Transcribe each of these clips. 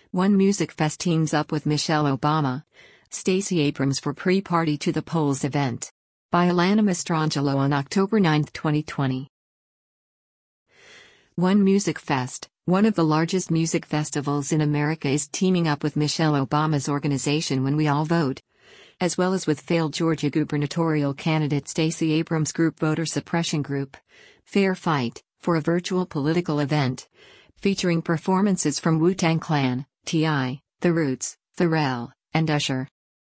One Music Fest teams up with Michelle Obama, Stacey Abrams for pre-party to the polls event. By Alana Mastrangelo on October 9, 2020. One Music Fest, one of the largest music festivals in America, is teaming up with Michelle Obama's organization When We All Vote, as well as with failed Georgia gubernatorial candidate Stacey Abrams' group Voter Suppression Group, Fair Fight, for a virtual political event, featuring performances from Wu-Tang Clan, T.I., The Roots, Pharrell, and Usher.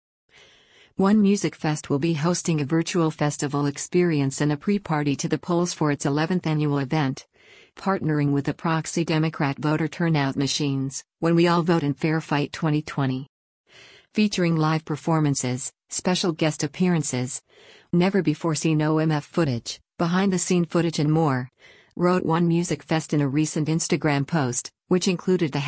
One Music Fest will be hosting a virtual festival experience and a pre-party to the polls for its 11th annual event, partnering with the proxy Democrat voter turnout machines, When We All Vote and Fair Fight 2020. Featuring live performances, special guest appearances, never-before-seen OMF footage, behind-the-scene footage and more, wrote One Music Fest in a recent Instagram post, which included the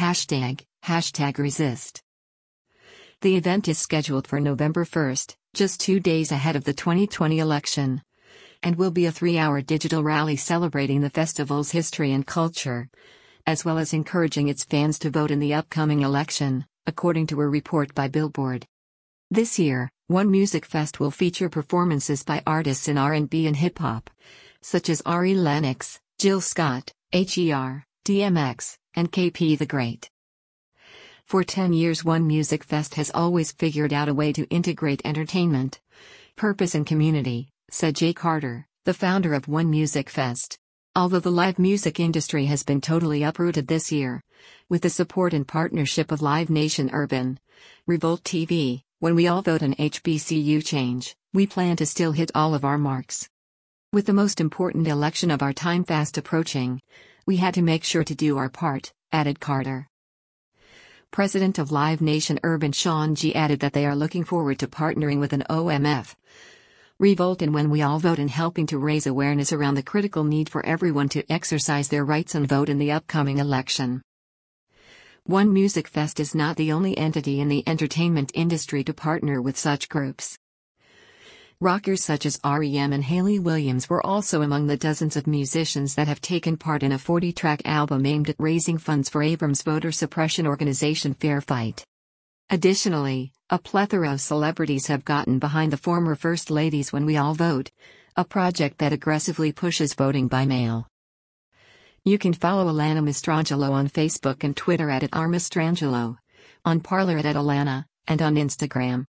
#resist. The event is scheduled for November 1st, just 2 days ahead of the 2020 election, and will be a 3-hour digital rally celebrating the festival's history and culture, as well as encouraging its fans to vote in the upcoming election, according to a report by Billboard. This year, One Music Fest will feature performances by artists in R&B and hip-hop, such as Ari Lennox, Jill Scott, H.E.R., DMX, and KP the Great. For 10 years One Music Fest has always figured out a way to integrate entertainment, purpose and community, said Jay Carter, the founder of One Music Fest. Although the live music industry has been totally uprooted this year, with the support and partnership of Live Nation Urban, Revolt TV, When We All Vote and HBCU Change, we plan to still hit all of our marks. With the most important election of our time fast approaching, we had to make sure to do our part, added Carter. President of Live Nation Urban Sean G. added that they are looking forward to partnering with an OMF, Revolt and When We All Vote in helping to raise awareness around the critical need for everyone to exercise their rights and vote in the upcoming election. One Music Fest is not the only entity in the entertainment industry to partner with such groups. Rockers such as R.E.M. and Hayley Williams were also among the dozens of musicians that have taken part in a 40-track album aimed at raising funds for Abrams' voter suppression organization Fair Fight. Additionally, a plethora of celebrities have gotten behind the former First Lady's When We All Vote, a project that aggressively pushes voting by mail. You can follow Alana Mastrangelo on Facebook and Twitter @RMastrangelo, on Parler @Alana, and on Instagram